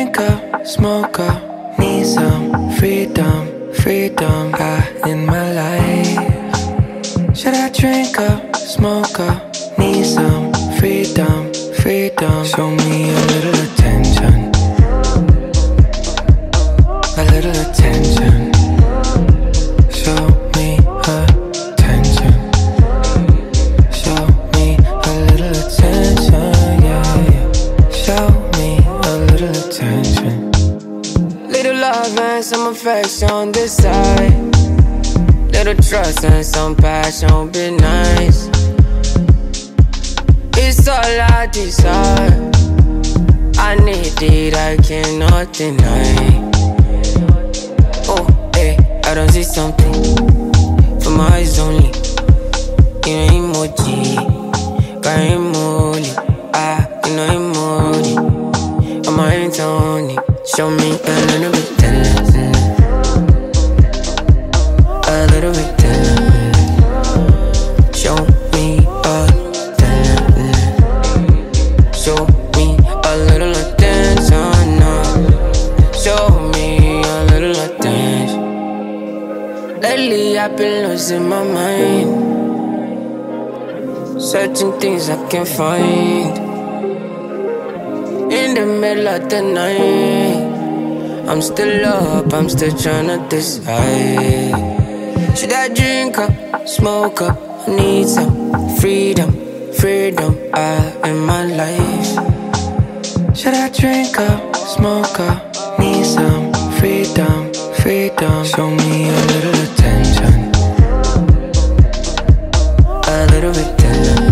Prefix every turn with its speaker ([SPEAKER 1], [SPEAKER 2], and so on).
[SPEAKER 1] drink up, smoke up, need some freedom, freedom in my life? Should I drink up, smoke up, need some freedom, freedom? Show me a little attention, a little attention. Show me attention, show me a little attention, yeah, yeah. Show me a little attention. Little love and some affection on this side, little trust and some passion, be nice. It's all I desire, I need it, I cannot deny. Oh, hey, I don't see something from my eyes only. You know emoji, got emoji, you know emoji. On my hands only, show me a little bit tender, a little bit tender. Show me a tender, show me a little attention now. Show me a little attention. Lately I've been losing my mind, searching things I can't find. In the middle of the night, I'm still up, I'm still tryna decide. Should I drink up, smoke up, I need some freedom, freedom in my life? Should I drink up, smoke up, need some freedom, freedom? Show me a little attention, a little bit tender.